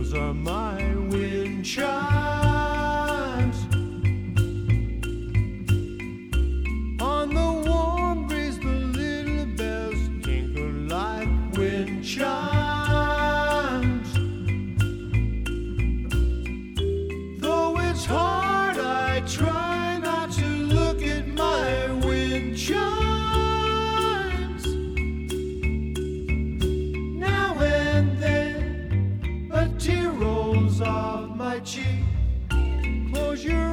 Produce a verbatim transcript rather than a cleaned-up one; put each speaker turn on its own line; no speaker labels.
Those are my wind chimes. On the warm breeze, the little bells tinkle like wind chimes. Though it's hard, I try not to look at my wind chimes. Now and then a tear rolls off my cheek. Close your